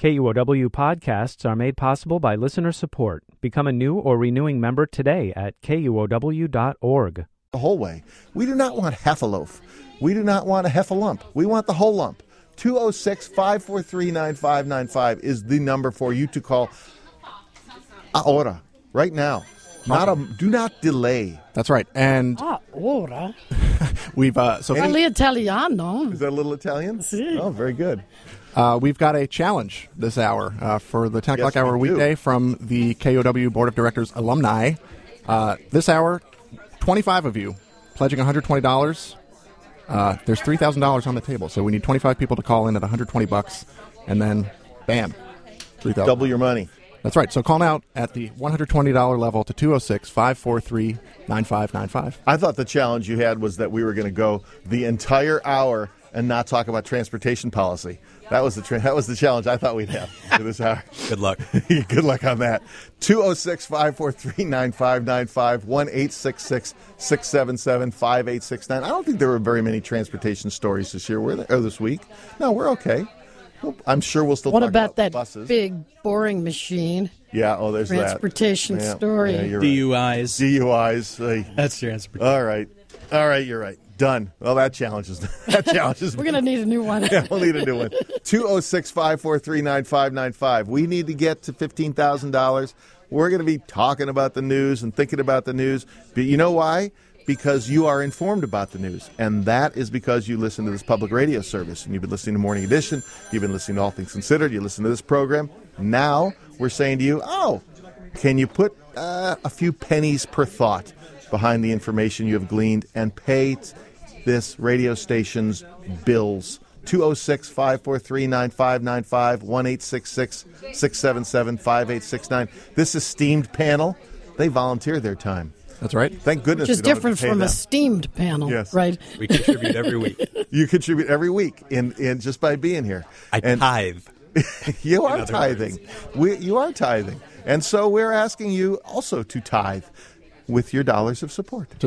KUOW podcasts are made possible by listener support. Become a new or renewing member today at KUOW.org. The whole way. We do not want half a loaf. We do not want a half a lump. We want the whole lump. 206-543-9595 is the number for you to call ahora, right now. Do not delay. That's right. And ora. we've Italiano. Is that a little Italian? Si. Oh, very good. We've got a challenge this hour for the 10 o'clock hour we do. weekday from the KUOW Board of Directors alumni. This hour, 25 of you pledging $120. There's $3,000 on the table, so we need 25 people to call in at $120, and then, bam, $3,000. Double your money. That's right. So call now at the $120 level to 206-543-9595. I thought the challenge you had was that we were going to go the entire hour and not talk about transportation policy. That was the challenge I thought we'd have for this hour. Good luck. Good luck on that. 206-543-9595, 1-866-677-5869. I don't think there were very many transportation stories this year, were there? Or this week. No, we're okay. I'm sure we'll still talk about that buses. Big, boring machine? Yeah, there's transportation that. story. Yeah, you're DUIs. Right. DUIs. That's transportation. All right, you're right. Done. Well, that challenge is We're going to need a new one. Yeah, we'll need a new one. 206-543-9595. We need to get to $15,000. We're going to be talking about the news and thinking about the news. But you know why? Because you are informed about the news. And that is because you listen to this public radio service. And you've been listening to Morning Edition. You've been listening to All Things Considered. You listen to this program. Now we're saying to you, can you put a few pennies per thought behind the information you have gleaned and pay this radio station's bills? 206-543-9595, 1-866-677-5869. This esteemed panel, they volunteer their time. That's right. Thank goodness. Which is different from a steamed panel, yes. Right? We contribute every week. You contribute every week in just by being here. I tithe. You are tithing. You are tithing. And so we're asking you also to tithe with your dollars of support. So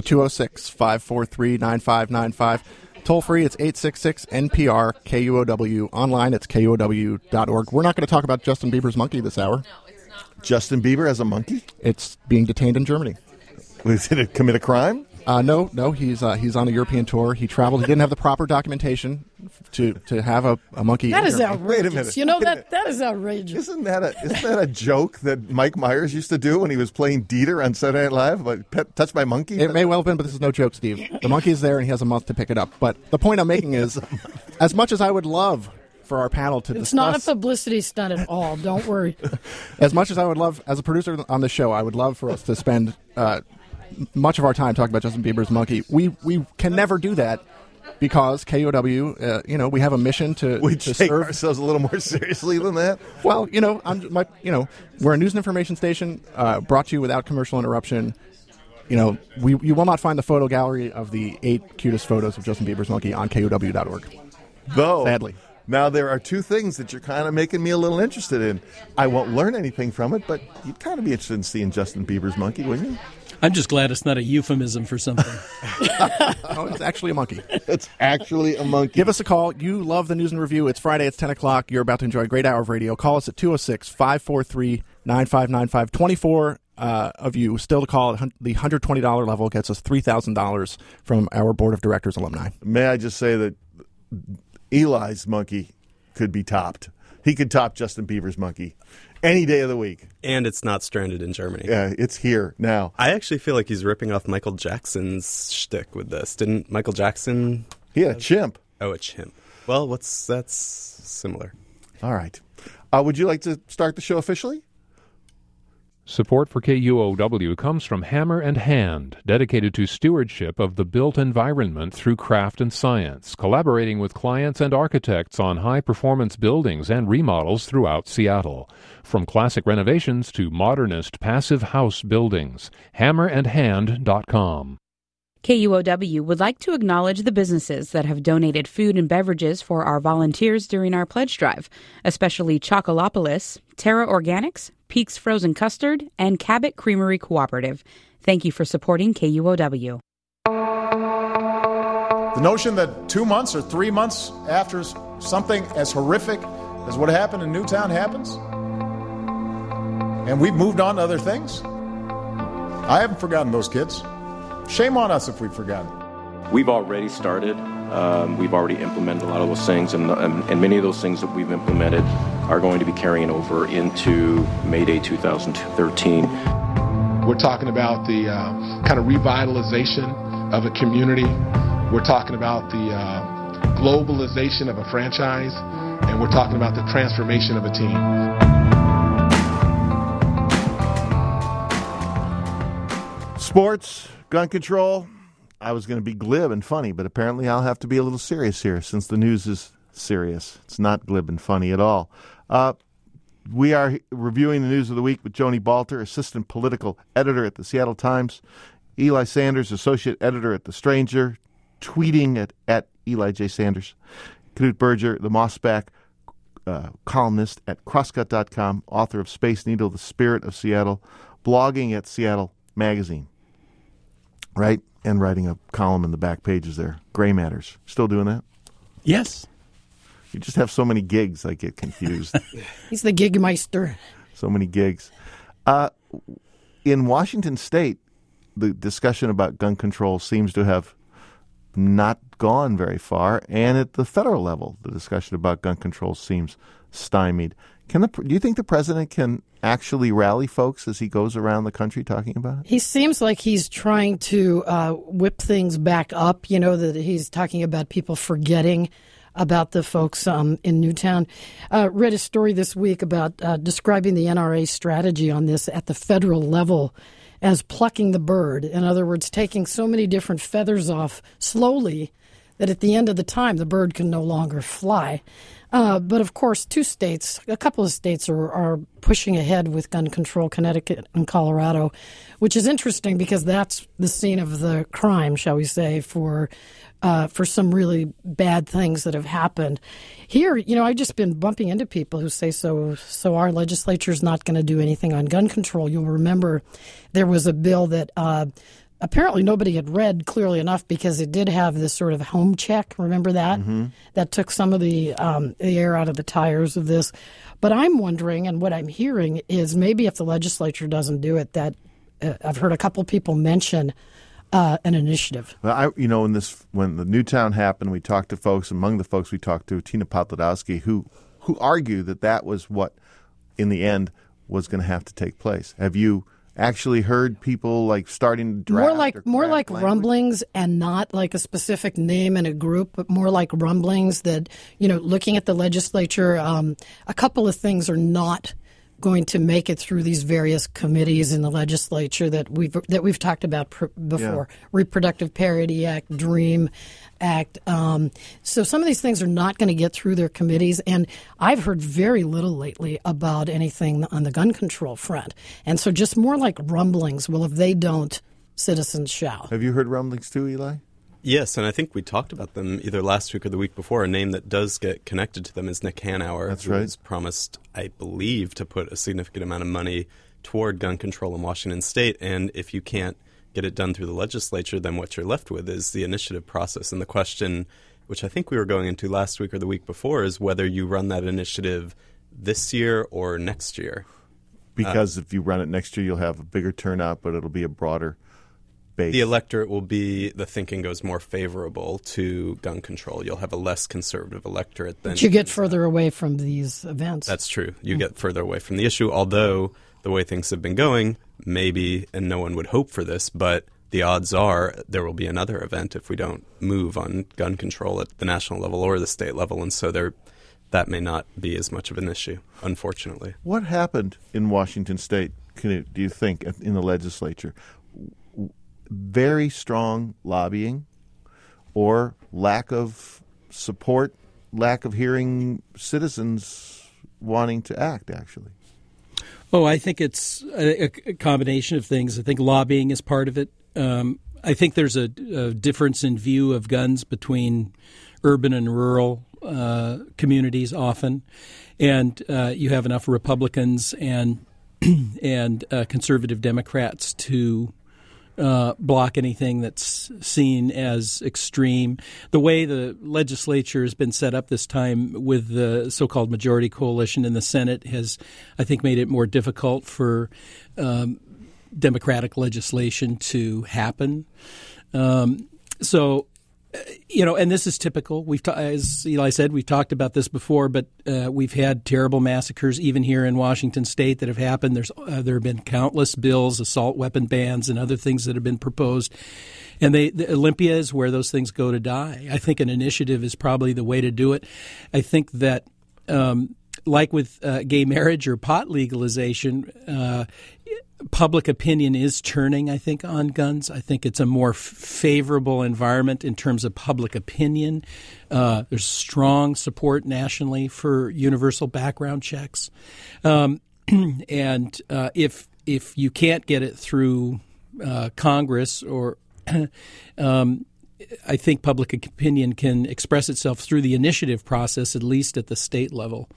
206-543-9595. Toll free, it's 866-NPR-KUOW. Online, it's KUOW.org. We're not going to talk about Justin Bieber's monkey this hour. Justin Bieber as a monkey? It's being detained in Germany. Did it commit a crime? No. He's on a European tour. He traveled. He didn't have the proper documentation to have a monkey. That is outrageous. Wait a minute. You know, that is outrageous. Isn't that a joke that Mike Myers used to do when he was playing Dieter on Saturday Night Live? Like, touch my monkey? It may well have been, but this is no joke, Steve. The monkey is there, and he has a month to pick it up. But the point I'm making is, as much as I would love for our panel to discuss... It's not a publicity stunt at all. Don't worry. As much as I would love, as a producer on the show, I would love for us to spend... much of our time talking about Justin Bieber's monkey. We can never do that because KUOW, we have a mission to take serve ourselves a little more seriously than that. Well, we're a news and information station brought to you without commercial interruption. You will not find the photo gallery of the 8 cutest photos of Justin Bieber's monkey on KUOW.org. Though, sadly. Now, there are 2 things that you're kind of making me a little interested in. I won't learn anything from it, but you'd kind of be interested in seeing Justin Bieber's monkey, wouldn't you? I'm just glad it's not a euphemism for something. Oh, it's actually a monkey. It's actually a monkey. Give us a call. You love the news and review. It's Friday. It's 10 o'clock. You're about to enjoy a great hour of radio. Call us at 206-543-9595. 24 of you still to call. The $120 level gets us $3,000 from our Board of Directors alumni. May I just say that Eli's monkey could be topped. He could top Justin Bieber's monkey any day of the week. And it's not stranded in Germany. Yeah, it's here now. I actually feel like he's ripping off Michael Jackson's shtick with this. Didn't Michael Jackson... He had a chimp. Oh, a chimp. Well, that's similar. All right. Would you like to start the show officially? Support for KUOW comes from Hammer and Hand, dedicated to stewardship of the built environment through craft and science, collaborating with clients and architects on high-performance buildings and remodels throughout Seattle. From classic renovations to modernist passive house buildings, hammerandhand.com. KUOW would like to acknowledge the businesses that have donated food and beverages for our volunteers during our pledge drive, especially Chocolopolis, Terra Organics, Peaks Frozen Custard, and Cabot Creamery Cooperative. Thank you for supporting KUOW. The notion that 2 months or 3 months after something as horrific as what happened in Newtown happens, and we've moved on to other things. I haven't forgotten those kids. Shame on us if we've forgotten. We've already started. We've already implemented a lot of those things, and many of those things that we've implemented are going to be carrying over into May Day 2013. We're talking about the kind of revitalization of a community. We're talking about the globalization of a franchise, and we're talking about the transformation of a team. Sports, gun control. I was going to be glib and funny, but apparently I'll have to be a little serious here since the news is serious. It's not glib and funny at all. We are reviewing the news of the week with Joni Balter, assistant political editor at the Seattle Times, Eli Sanders, associate editor at The Stranger, tweeting at Eli J. Sanders, Knut Berger, the Mossback columnist at Crosscut.com, author of Space Needle, The Spirit of Seattle, blogging at Seattle Magazine, right? And writing a column in the back pages there. Gray Matters. Still doing that? Yes. You just have so many gigs, I get confused. He's the gigmeister. So many gigs. In Washington State, the discussion about gun control seems to have not gone very far. And at the federal level, the discussion about gun control seems stymied. Do you think the president can actually rally folks as he goes around the country talking about it? He seems like he's trying to whip things back up, that he's talking about people forgetting about the folks in Newtown. Read a story this week about describing the NRA strategy on this at the federal level as plucking the bird. In other words, taking so many different feathers off slowly that at the end of the time the bird can no longer fly. But, of course, a couple of states are pushing ahead with gun control, Connecticut and Colorado, which is interesting because that's the scene of the crime, shall we say, for some really bad things that have happened. Here, I've just been bumping into people who say, so our legislature is not going to do anything on gun control. You'll remember there was a bill that apparently nobody had read clearly enough because it did have this sort of home check. Remember that? Mm-hmm. That took some of the air out of the tires of this. But I'm wondering, and what I'm hearing is maybe if the legislature doesn't do it, that I've heard a couple people mention an initiative. Well, when the Newtown happened, we talked to folks. Among the folks we talked to, Tina Podlodowski, who argued that was what, in the end, was going to have to take place. Have you actually heard people starting to draft more like rumblings, and not like a specific name and a group, but more like rumblings that, looking at the legislature, a couple of things are not going to make it through these various committees in the legislature that we've talked about before. Yeah. Reproductive Parity Act, DREAM Act. So some of these things are not going to get through their committees, and I've heard very little lately about anything on the gun control front. And so just more like rumblings. Well, if they don't, citizens shall. Have you heard rumblings too, Eli? Yes, and I think we talked about them either last week or the week before. A name that does get connected to them is Nick Hanauer. That's who right. has promised, I believe, to put a significant amount of money toward gun control in Washington State. And if you can't get it done through the legislature, then what you're left with is the initiative process. And the question, which I think we were going into last week or the week before, is whether you run that initiative this year or next year. Because if you run it next year, you'll have a bigger turnout, but it'll be a broader base. The electorate will be, the thinking goes more favorable to gun control. You'll have a less conservative electorate than... But you get further away from these events. That's true. You get further away from the issue, although the way things have been going, maybe, and no one would hope for this, but the odds are there will be another event if we don't move on gun control at the national level or the state level, and so that may not be as much of an issue, unfortunately. What happened in Washington State, do you think, in the legislature? Very strong lobbying or lack of support, lack of hearing citizens wanting to act, actually? Oh, I think it's a combination of things. I think lobbying is part of it. I think there's a difference in view of guns between urban and rural communities often. And you have enough Republicans and conservative Democrats to block anything that's seen as extreme. The way the legislature has been set up this time with the so-called majority coalition in the Senate has, I think, made it more difficult for Democratic legislation to happen. And this is typical. As Eli said, we've talked about this before, but we've had terrible massacres even here in Washington State that have happened. There have been countless bills, assault weapon bans, and other things that have been proposed. And the Olympia is where those things go to die. I think an initiative is probably the way to do it. I think that, like with gay marriage or pot legalization, public opinion is turning, I think, on guns. I think it's a more favorable environment in terms of public opinion. There's strong support nationally for universal background checks. And if you can't get it through Congress or I think public opinion can express itself through the initiative process, at least at the state level.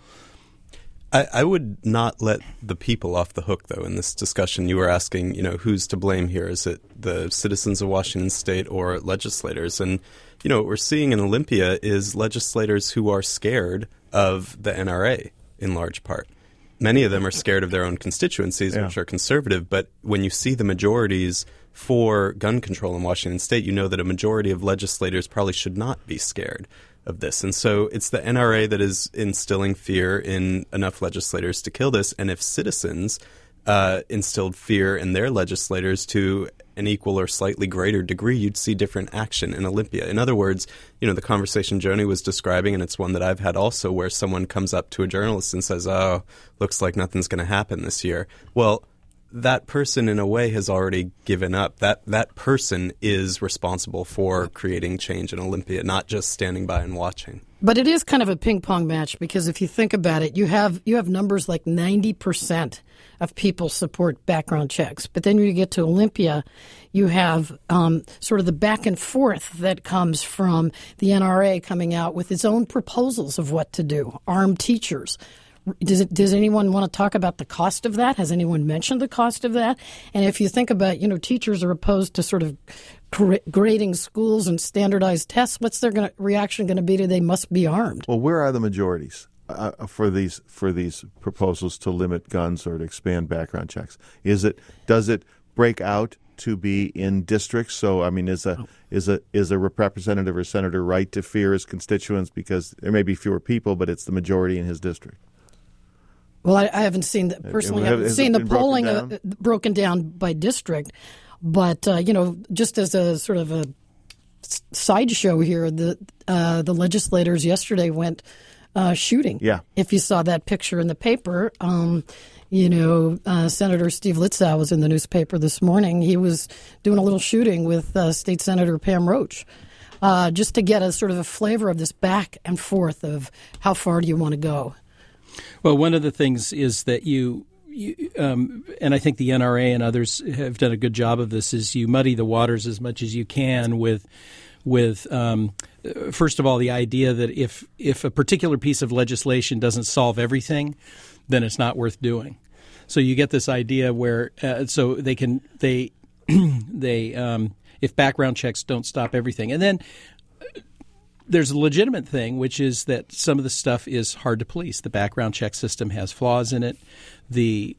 I would not let the people off the hook, though, in this discussion. You were asking, who's to blame here? Is it the citizens of Washington State or legislators? And, what we're seeing in Olympia is legislators who are scared of the NRA in large part. Many of them are scared of their own constituencies, which are conservative. But when you see the majorities for gun control in Washington State, you know that a majority of legislators probably should not be scared of this. And so it's the NRA that is instilling fear in enough legislators to kill this. And if citizens instilled fear in their legislators to an equal or slightly greater degree, you'd see different action in Olympia. In other words, the conversation Joni was describing, and it's one that I've had also, where someone comes up to a journalist and says, "Oh, looks like nothing's going to happen this year." Well, that person in a way has already given up. That person is responsible for creating change in Olympia, not just standing by and watching. But it is kind of a ping pong match, because if you think about it, you have numbers like 90% of people support background checks. But then when you get to Olympia, you have sort of the back and forth that comes from the NRA coming out with its own proposals of what to do. Armed teachers. Does anyone want to talk about the cost of that? Has anyone mentioned the cost of that? And if you think about, teachers are opposed to sort of grading schools and standardized tests, what's their reaction going to be to they must be armed? Well, where are the majorities for these proposals to limit guns or to expand background checks? Does it break out to be in districts? So, I mean, is a representative or senator right to fear his constituents because there may be fewer people, but it's the majority in his district? Well, I haven't seen that personally. I haven't seen the polling broken down by district, but just as a sort of a sideshow here, the legislators yesterday went shooting. Yeah. If you saw that picture in the paper, Senator Steve Litzow was in the newspaper this morning. He was doing a little shooting with State Senator Pam Roach, just to get a sort of a flavor of this back and forth of how far do you want to go. Well, one of the things is that you and I think the NRA and others have done a good job of this, is you muddy the waters as much as you can with first of all, the idea that if a particular piece of legislation doesn't solve everything, then it's not worth doing. So you get this idea where so they if background checks don't stop everything, and then there's a legitimate thing, which is that some of the stuff is hard to police. The background check system has flaws in it. The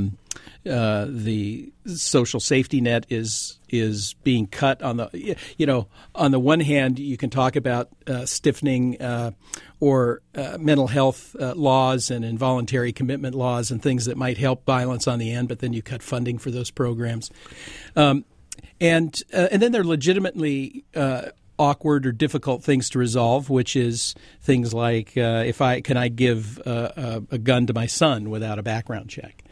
social safety net is being cut on the on the one hand, you can talk about stiffening or mental health laws and involuntary commitment laws and things that might help violence on the end, but then you cut funding for those programs, and then they're legitimately awkward or difficult things to resolve, which is things like can I give a gun to my son without a background check?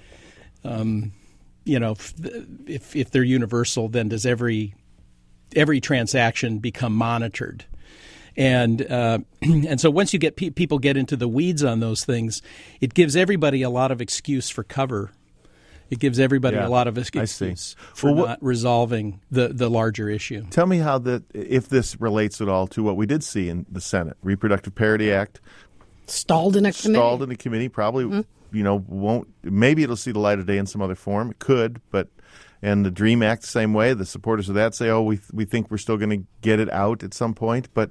If they're universal, then does every transaction become monitored? And so once you get people get into the weeds on those things, it gives everybody a lot of excuse for cover. It gives everybody a lot of excuse for not resolving the larger issue. Tell me how if this relates at all to what we did see in the Senate. Reproductive Parity Act. Stalled in a committee. Probably, won't. Maybe it'll see the light of day in some other form. It could, but And the DREAM Act, the same way. The supporters of that say, we think we're still going to get it out at some point. But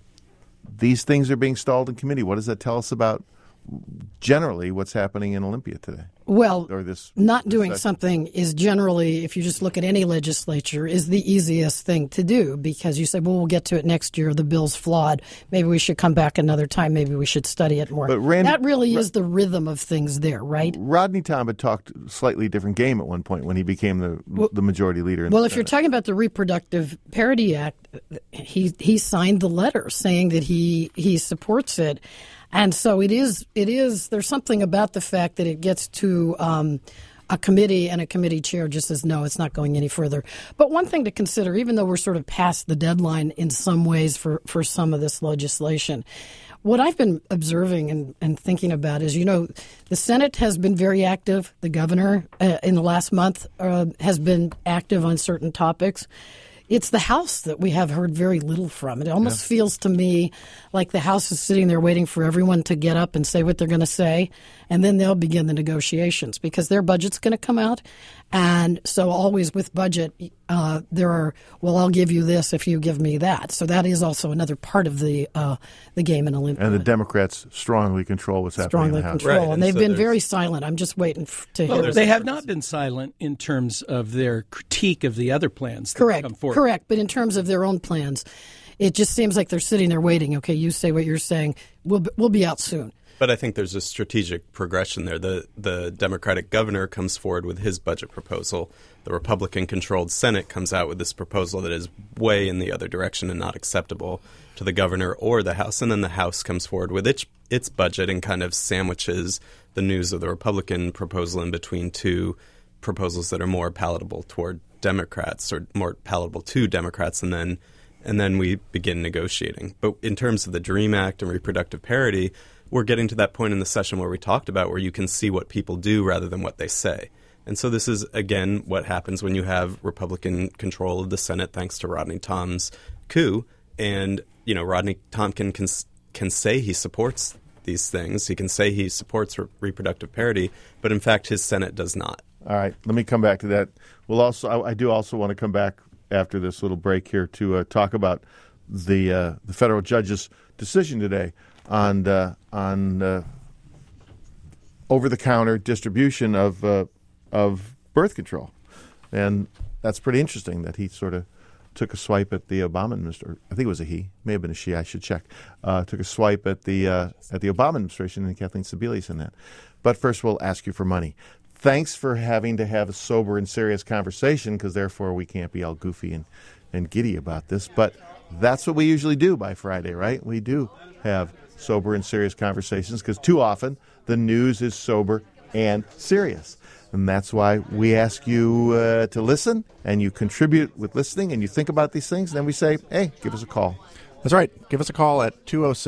these things are being stalled in committee. What does that tell us about generally what's happening in Olympia today? Well, or this doing something is generally, if you just look at any legislature, is the easiest thing to do, because you say, well, we'll get to it next year. The bill's flawed. Maybe we should come back another time. Maybe we should study it more. But Randy, that really is the rhythm of things there, right? Rodney Tom had talked a slightly different game at one point when he became the majority leader. Well, if you're talking about the Reproductive Parity Act, he signed the letter saying that he supports it. And so it is. There's something about the fact that it gets to a committee and a committee chair just says, no, it's not going any further. But one thing to consider, even though we're sort of past the deadline in some ways for some of this legislation, what I've been observing and thinking about is, the Senate has been very active. The governor in the last month has been active on certain topics. It's the House that we have heard very little from. It almost feels to me like the House is sitting there waiting for everyone to get up and say what they're going to say, and then they'll begin the negotiations because their budget's going to come out. And so always with budget, there are, well, I'll give you this if you give me that. So that is also another part of the game in Olympia. And the Democrats strongly control what's happening in the House. Right. And they've been very silent. I'm just waiting to hear. They have not been silent in terms of their critique of the other plans that come forward. Correct. But in terms of their own plans, it just seems like they're sitting there waiting. Okay, you say what you're saying. We'll be out soon. But I think there's a strategic progression there. The Democratic governor comes forward with his budget proposal. The Republican-controlled Senate comes out with this proposal that is way in the other direction and not acceptable to the governor or the House. And then the House comes forward with its budget and kind of sandwiches the news of the Republican proposal in between two proposals that are more palatable toward Democrats or more palatable to Democrats, and then we begin negotiating. But in terms of the DREAM Act and reproductive parity, we're getting to that point in the session where we talked about where you can see what people do rather than what they say. And so this is, again, what happens when you have Republican control of the Senate thanks to Rodney Tom's coup. And, Rodney Tom can say he supports these things. He can say he supports reproductive parity, but in fact his Senate does not. All right, let me come back to that. I do also want to come back after this little break here to talk about the federal judge's decision today on over-the-counter distribution of birth control, and that's pretty interesting that he sort of took a swipe at the Obama administration. I think it was a he, may have been a she. I should check. Took a swipe at the Obama administration and Kathleen Sebelius in that. But first, we'll ask you for money. Thanks for having to have a sober and serious conversation, because therefore we can't be all goofy and giddy about this. But that's what we usually do by Friday, right? We do have sober and serious conversations because too often the news is sober and serious. And that's why we ask you to listen, and you contribute with listening, and you think about these things. And then we say, hey, give us a call. That's right. Give us a call at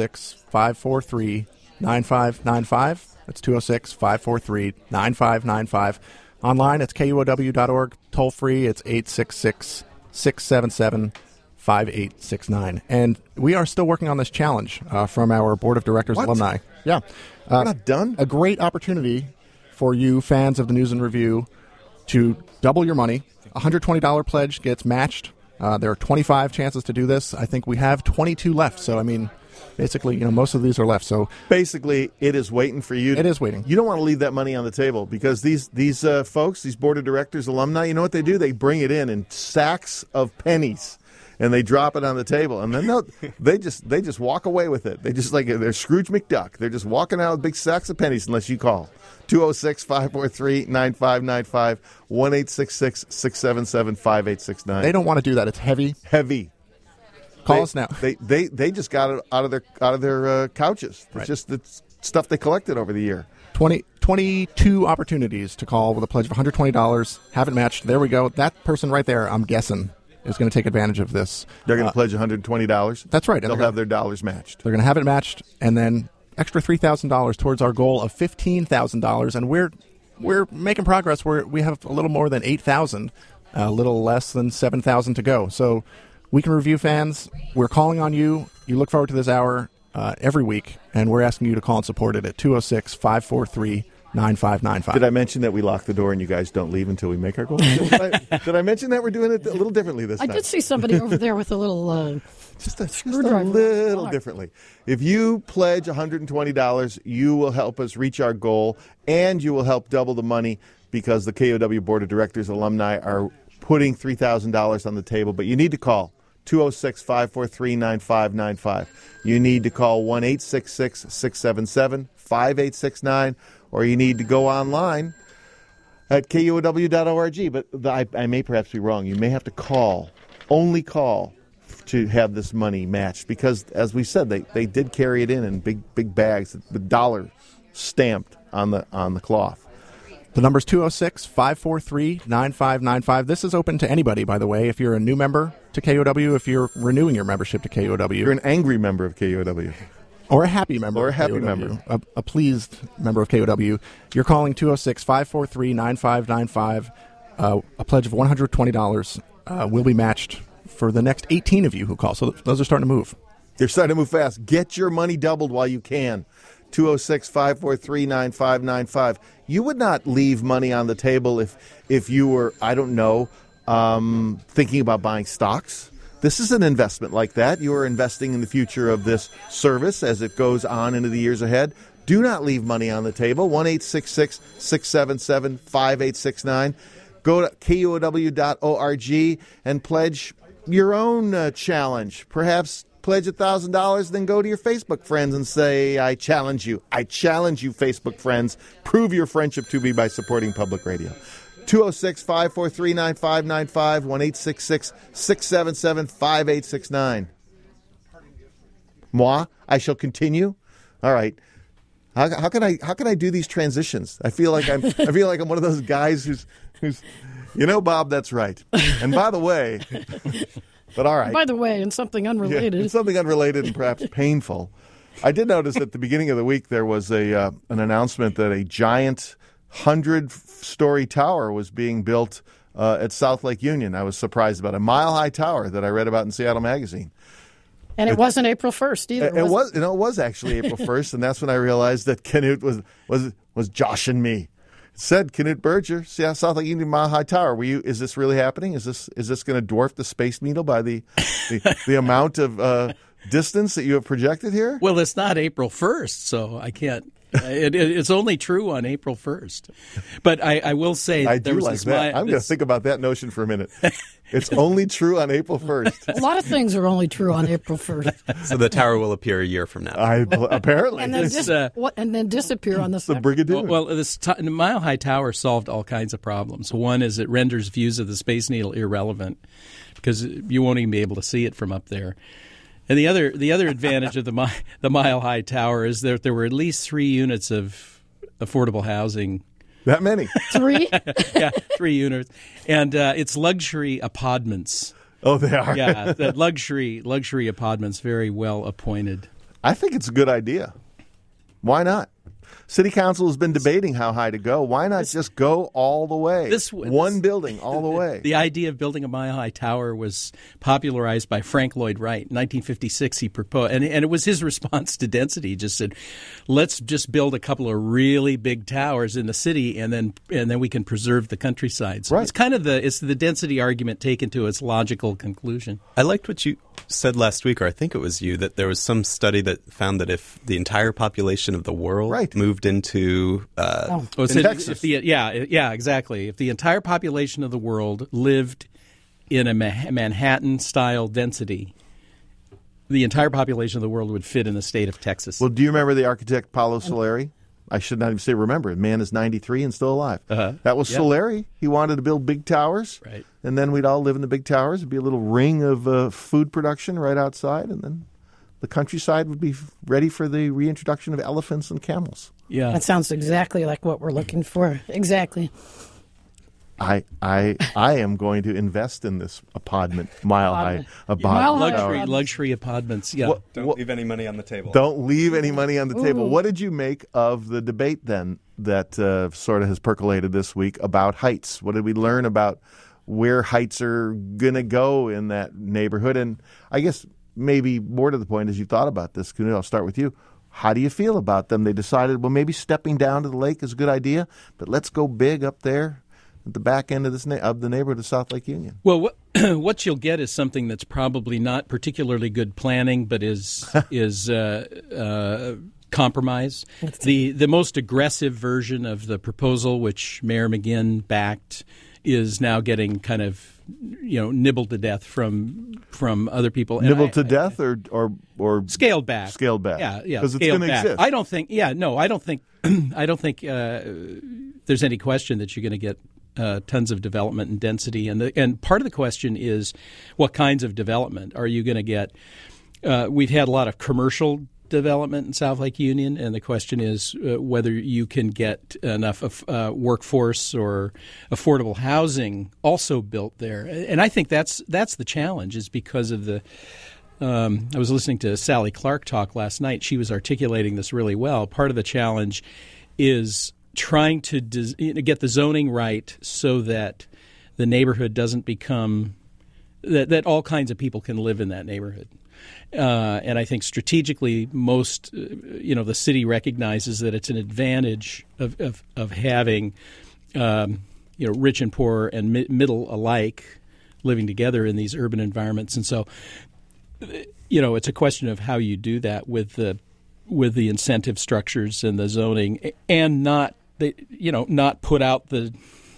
206-543-9595. That's 206-543-9595. Online, it's KUOW.org. Toll free, it's 866-677-5869. And we are still working on this challenge from our Board of Directors alumni. Yeah. We're not done? A great opportunity for you fans of the News and Review to double your money. A $120 pledge gets matched. There are 25 chances to do this. I think we have 22 left. So, basically, most of these are left. So basically, it is waiting for you. It is waiting. You don't want to leave that money on the table, because these folks, these Board of Directors alumni, you know what they do? They bring it in sacks of pennies, and they drop it on the table, and then they just walk away with it. They just they're Scrooge McDuck. They're just walking out with big sacks of pennies unless you call. 206-543-9595, 1-866-677-5869. They don't want to do that. It's heavy. Heavy. Call us now. They just got it out of their couches. It's just the stuff they collected over the year. 22 opportunities to call with a pledge of $120. Haven't matched. There we go. That person right there, I'm guessing, is going to take advantage of this. They're going to pledge $120. That's right. They'll have their dollars matched. They're going to have it matched, and then extra $3,000 towards our goal of $15,000. And we're making progress. We have a little more than 8,000, a little less than 7,000 to go. So we Can Review fans, we're calling on you. You look forward to this hour every week, and we're asking you to call and support it at 206-543-9595. 9595. Did I mention that we lock the door and you guys don't leave until we make our goal? Did I mention that we're doing it a little differently this time? I did see somebody over there with a little just a screwdriver. little differently. If you pledge $120, you will help us reach our goal, and you will help double the money because the KOW Board of Directors alumni are putting $3,000 on the table. But you need to call 206-543-9595. You need to call 1-866-677-5869, or you need to go online at KUOW.org. But I may perhaps be wrong. You may have to only call to have this money matched, because, as we said, they did carry it in big bags, the dollar stamped on the cloth. The number's 206-543-9595. This is open to anybody, by the way. If you're a new member to KOW, if you're renewing your membership to KOW. You're an angry member of KOW. Or a happy member. Or a happy member. A pleased member of KOW. You're calling 206-543-9595. A pledge of $120 will be matched for the next 18 of you who call. So those are starting to move. They're starting to move fast. Get your money doubled while you can. 206-543-9595. You would not leave money on the table if you were, I don't know, thinking about buying stocks. This is an investment like that. You are investing in the future of this service as it goes on into the years ahead. Do not leave money on the table. 1-866-677-5869. Go to KUOW.org and pledge your own challenge. Perhaps pledge $1,000, then go to your Facebook friends and say, I challenge you. I challenge you, Facebook friends. Prove your friendship to me by supporting public radio. 206-543-9595, 1-866-677-5869. Moi, I shall continue. All right. How can I do these transitions? I feel like I'm one of those guys who's Bob, that's right. And by the way, but all right. By the way, and something unrelated. Yeah, something unrelated and perhaps painful. I did notice at the beginning of the week there was an announcement that a giant 100-story tower was being built at South Lake Union. I was surprised about a mile-high tower that I read about in Seattle Magazine. And it wasn't April 1st either. It was actually April 1st, and that's when I realized that Canute was joshing me. It said Canute Berger, South Lake Union Mile High Tower. Is this really happening? Is this going to dwarf the Space Needle by the amount of distance that you have projected here? Well, it's not April 1st, so I can't. It's only true on April 1st. But I will say I there do was like that. I'm going to think about that notion for a minute. It's only true on April 1st. A lot of things are only true on April 1st. So the tower will appear a year from now. Apparently. And then disappear on the second. The Brigadoon. Well, the Mile High Tower solved all kinds of problems. One is it renders views of the Space Needle irrelevant because you won't even be able to see it from up there. And the other advantage of the Mile High Tower is that there were at least 3 units of affordable housing. That many? 3? Yeah, 3 units. And it's luxury apartments. Oh, they are? Yeah, the luxury apartments, very well appointed. I think it's a good idea. Why not? City Council has been debating how high to go. Why not just go all the way? One building all the way. The idea of building a mile-high tower was popularized by Frank Lloyd Wright. In 1956, he proposed, and it was his response to density. He just said, let's just build a couple of really big towers in the city, and then we can preserve the countryside. So It's kind of the density argument taken to its logical conclusion. I liked what you said last week, or I think it was you, that there was some study that found that if the entire population of the world moved into Texas. Exactly. If the entire population of the world lived in a Manhattan-style density, the entire population of the world would fit in the state of Texas. Well, do you remember the architect Paolo Soleri? I should not even say remember. Man is 93 and still alive. That was Soleri. He wanted to build big towers. Right. And then we'd all live in the big towers. It'd be a little ring of food production right outside. And then the countryside would be ready for the reintroduction of elephants and camels. Yeah. That sounds exactly like what we're looking for. Exactly. I am going to invest in this apartment, mile-high apartment. Luxury apartments, yeah. Don't leave any money on the table. Don't leave any money on the table. What did you make of the debate then that sort of has percolated this week about heights? What did we learn about where heights are going to go in that neighborhood? And I guess maybe more to the point, as you thought about this, Canute, I'll start with you. How do you feel about them? They decided, well, maybe stepping down to the lake is a good idea, but let's go big up there at the back end of the neighborhood of South Lake Union. Well, what you'll get is something that's probably not particularly good planning, but is compromise. The most aggressive version of the proposal, which Mayor McGinn backed, is now getting kind of nibbled to death from other people. Nibbled to death or scaled back. Scaled back. Yeah, because it's going to exist. I don't think. Yeah, no, I don't think. I don't think there's any question that you're going to get tons of development and density. And part of the question is, what kinds of development are you going to get? We've had a lot of commercial development in South Lake Union, and the question is whether you can get enough of workforce or affordable housing also built there. And I think that's the challenge, is because of the I was listening to Sally Clark talk last night. She was articulating this really well. Part of the challenge is trying to get the zoning right so that the neighborhood doesn't become that all kinds of people can live in that neighborhood. And I think strategically, the city recognizes that it's an advantage of having, rich and poor and middle alike living together in these urban environments. And so, it's a question of how you do that with the incentive structures and the zoning, and not put out they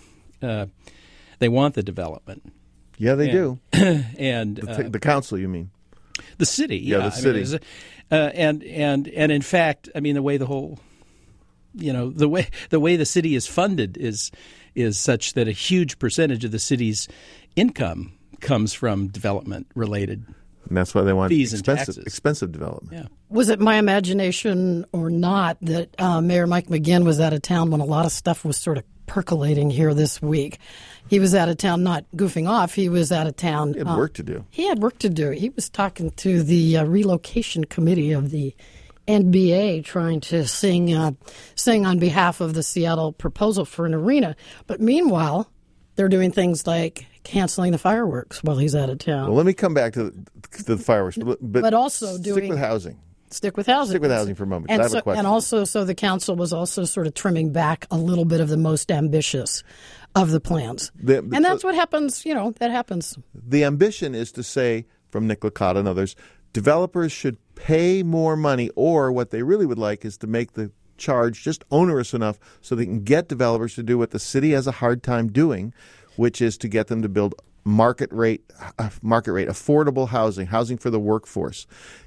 want the development. Yeah, they do. And the council, you mean? The city, yeah, the city, and in fact, I mean, the way the whole, the way the city is funded is such that a huge percentage of the city's income comes from development related. And that's why they want fees and taxes. Expensive development. Yeah. Was it my imagination or not that Mayor Mike McGinn was out of town when a lot of stuff was sort of percolating here this week? He was out of town, not goofing off. He was out of town. He had work to do. He had work to do. He was talking to the relocation committee of the NBA, trying to sing on behalf of the Seattle proposal for an arena. But meanwhile, they're doing things like canceling the fireworks while he's out of town. Well, let me come back to the fireworks, but also stick with housing. Stick with housing. Stick with housing for a moment. And I have a question. And also, so the council was also sort of trimming back a little bit of the most ambitious of the plans. And that's what happens, that happens. The ambition is to say, from Nick Licata and others, developers should pay more money, or what they really would like is to make the charge just onerous enough so they can get developers to do what the city has a hard time doing, which is to get them to build market rate affordable housing for the workforce.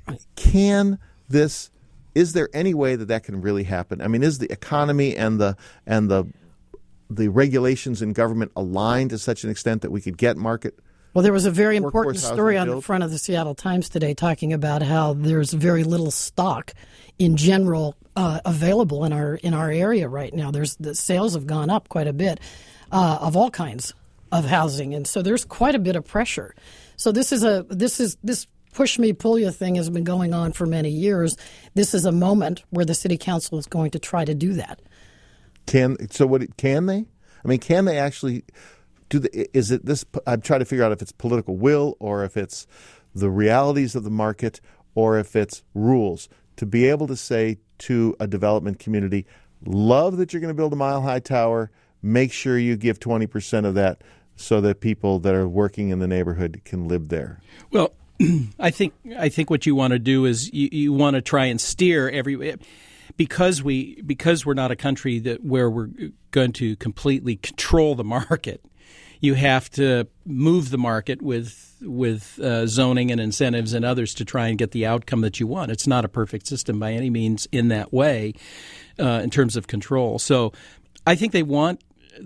Is there any way that can really happen? I mean, is the economy and the regulations in government aligned to such an extent that we could get market? Well, there was a very important story on the front of the Seattle Times today talking about how there's very little stock in general available in our area right now. The sales have gone up quite a bit of all kinds of housing, and so there's quite a bit of pressure. So this push me, pull you thing has been going on for many years. This is a moment where the city council is going to try to do that. Can they? I mean, can they actually do is it this? I'm trying to figure out if it's political will or if it's the realities of the market or if it's rules to be able to say to a development community, love that you're going to build a mile-high tower, make sure you give 20% of that so that people that are working in the neighborhood can live there. Well, I think what you want to do is you want to try and steer because we're not a country where we're going to completely control the market. You have to move the market with zoning and incentives and others to try and get the outcome that you want. It's not a perfect system by any means in that way, in terms of control. So I think they want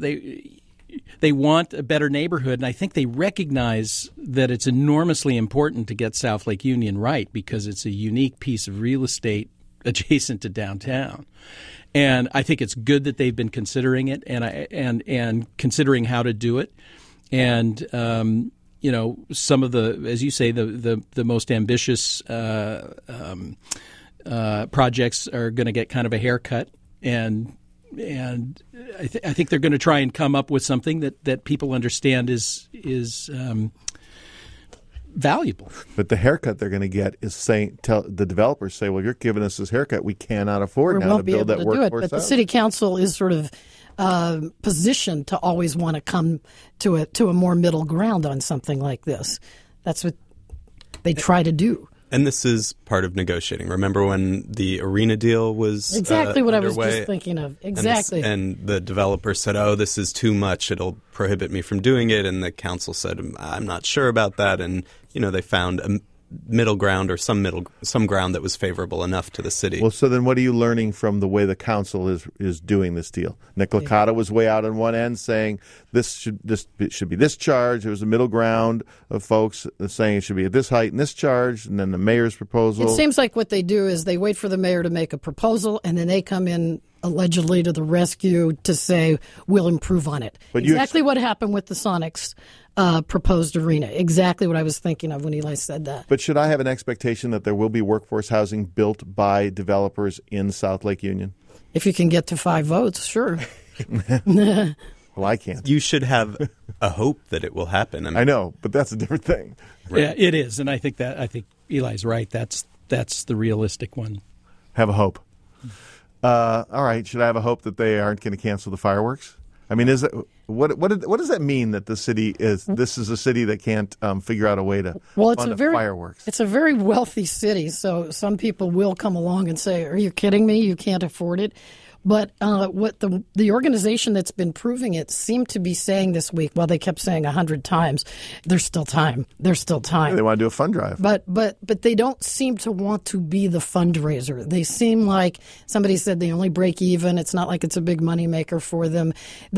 a better neighborhood, and I think they recognize that it's enormously important to get South Lake Union right because it's a unique piece of real estate adjacent to downtown. And I think it's good that they've been considering it and considering how to do it. And some of the, as you say, the most ambitious projects are going to get kind of a haircut, and I think they're going to try and come up with something that people understand is valuable. But the haircut they're going to get is tell the developers say, well, you're giving us this haircut. We cannot afford now to build that workforce But the city council is sort of positioned to always want to come to a more middle ground on something like this. That's what they try to do. And this is part of negotiating. Remember when the arena deal was exactly what underway? I was just thinking of. Exactly. And the developer said, "Oh, this is too much. It'll prohibit me from doing it." And the council said, "I'm not sure about that." And they found a middle ground or some ground that was favorable enough to the city. Well, so then what are you learning from the way the council is doing this deal? Nick Licata was way out on one end saying this should be this charge. There was a middle ground of folks saying it should be at this height and this charge, and then the mayor's proposal. It seems like what they do is they wait for the mayor to make a proposal, and then they come in allegedly to the rescue to say, we'll improve on it. But exactly what happened with the Sonics proposed arena. Exactly what I was thinking of when Eli said that. But should I have an expectation that there will be workforce housing built by developers in South Lake Union? If you can get to 5 votes, sure. Well, I can't. You should have a hope that it will happen. I know, but that's a different thing. Right? Yeah, it is, and I think Eli's right. That's the realistic one. Have a hope. All right. Should I have a hope that they aren't going to cancel the fireworks? I mean, is it what does that mean that this is a city that can't figure out a way to fund fireworks? It's a very wealthy city, so some people will come along and say, "Are you kidding me? You can't afford it." But what the organization that's been proving it seemed to be saying this week, well, they kept saying 100 times, there's still time. There's still time. Yeah, they want to do a fund drive. But they don't seem to want to be the fundraiser. They seem like somebody said they only break even. It's not like it's a big moneymaker for them.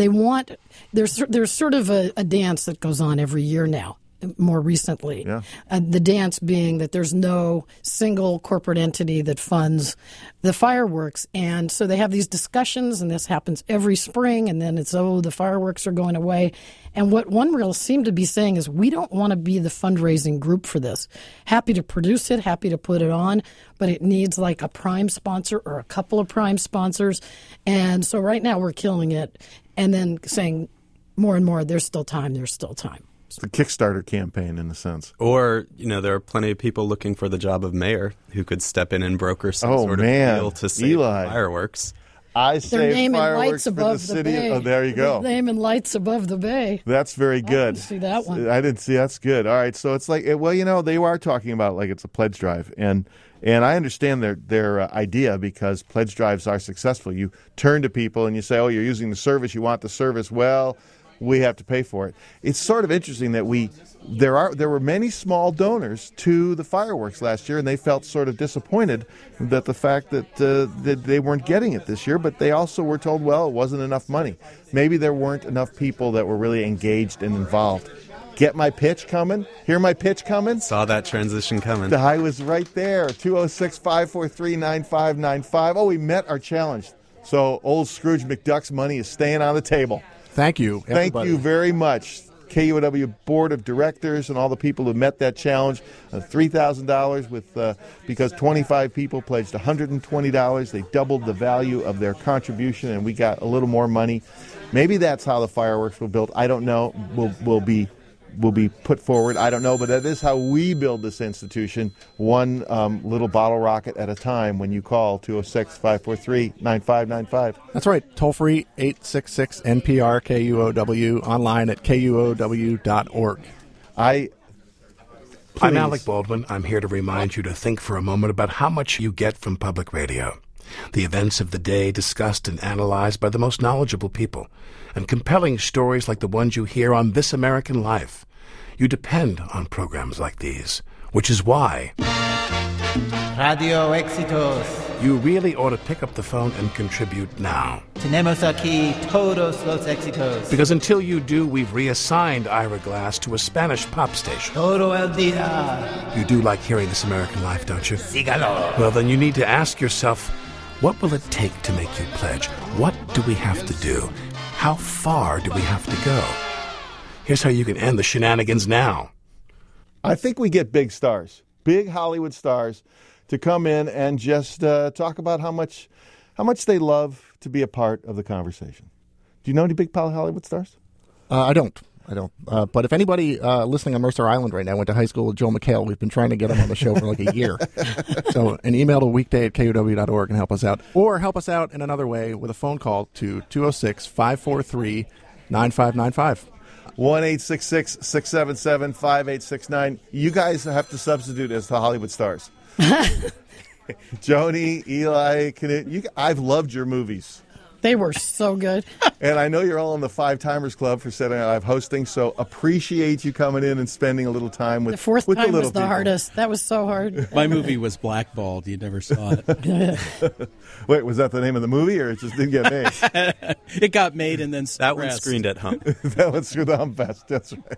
There's sort of a dance that goes on every year now. More recently, the dance being that there's no single corporate entity that funds the fireworks. And so they have these discussions, and this happens every spring, and then it's, the fireworks are going away. And what One Rail seemed to be saying is, we don't want to be the fundraising group for this. Happy to produce it, happy to put it on, but it needs like a prime sponsor or a couple of prime sponsors. And so right now we're killing it, and then saying more and more, there's still time, there's still time. It's the Kickstarter campaign, in a sense. Or, there are plenty of people looking for the job of mayor who could step in and broker some sort of deal to save fireworks. I say fireworks for the city. Bay. Oh, there you go. Their name and lights above the bay. That's very good. I didn't see that one. I didn't see. That's good. All right. So it's like, well, they are talking about like it's a pledge drive, and I understand their idea, because pledge drives are successful. You turn to people and you say, you're using the service. You want the service. Well, we have to pay for it. It's sort of interesting that there were many small donors to the fireworks last year, and they felt sort of disappointed that the fact that they weren't getting it this year. But they also were told, well, it wasn't enough money. Maybe there weren't enough people that were really engaged and involved. Get my pitch coming? Hear my pitch coming? Saw that transition coming. I was right there. 206-543-9595. Oh, we met our challenge. So old Scrooge McDuck's money is staying on the table. Thank you, everybody. Thank you very much, KUOW Board of Directors and all the people who met that challenge. $3,000 because 25 people pledged $120. They doubled the value of their contribution, and we got a little more money. Maybe that's how the fireworks were built. I don't know. Will be put forward. I don't know, but that is how we build this institution, one little bottle rocket at a time. When you call 206-543-9595. That's right. Toll free 866-NPR KUOW, online at KUOW.org. I'm Alec Baldwin. I'm here to remind you to think for a moment about how much you get from public radio. The events of the day discussed and analyzed by the most knowledgeable people, and compelling stories like the ones you hear on This American Life. You depend on programs like these, which is why Radio Éxitos. You really ought to pick up the phone and contribute now. Tenemos aquí todos los éxitos. Because until you do, we've reassigned Ira Glass to a Spanish pop station. Todo el día. You do like hearing This American Life, don't you? Sígalo. Well, then you need to ask yourself, what will it take to make you pledge? What do we have to do? How far do we have to go? Here's how you can end the shenanigans now. I think we get big stars, big Hollywood stars, to come in and just talk about how much they love to be a part of the conversation. Do you know any big Hollywood stars? I don't. I don't. But if anybody listening on Mercer Island right now went to high school with Joel McHale, we've been trying to get him on the show for like a year. So an email to weekday@kuow.org and help us out. Or help us out in another way with a phone call to 206-543-9595. 1-866-677-5869. You guys have to substitute as the Hollywood stars. Joni, Eli, I've loved your movies. They were so good. And I know you're all in the Five Timers Club for Saturday Night Live hosting, so appreciate you coming in and spending a little time with the fourth with time the little was the people. hardest. That was so hard. My movie was Blackballed. You never saw it. Wait, was that the name of the movie, or it just didn't get made? It got made and then that one screened at Hump. That one's through the Hump Fest. That's right.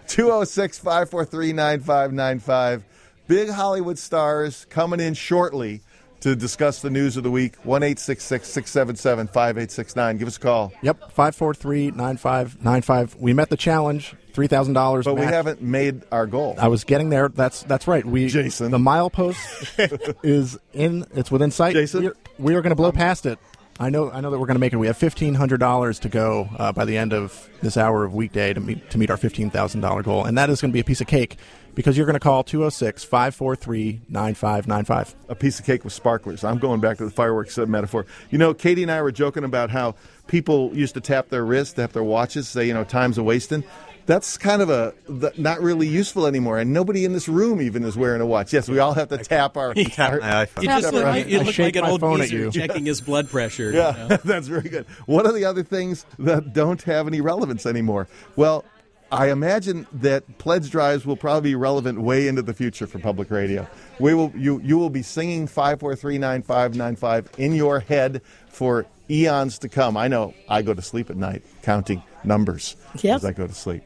206-543-9595. Big Hollywood stars coming in shortly to discuss the news of the week. 1-866-677-5869. Give us a call. Yep, 543-9595. We met the challenge, $3,000. But we haven't made our goal. I was getting there. That's right. Jason. The milepost is in. It's within sight. Jason, we are going to blow past it. I know that we're going to make it. We have $1,500 to go by the end of this hour of weekday to meet our $15,000 goal, and that is going to be a piece of cake because you're going to call 206-543-9595. A piece of cake with sparklers. I'm going back to the fireworks metaphor. You know, Katie and I were joking about how people used to tap their wrists, tap their watches, say, time's a wasting. That's kind of not really useful anymore, and nobody in this room even is wearing a watch. Yes, we all have to tap our iPhone. You look like an old geezer checking his blood pressure. Yeah, that's very good. One of the other things that don't have any relevance anymore. Well, I imagine that pledge drives will probably be relevant way into the future for public radio. You will be singing 543-9595 in your head for eons to come. I know I go to sleep at night counting numbers as I go to sleep.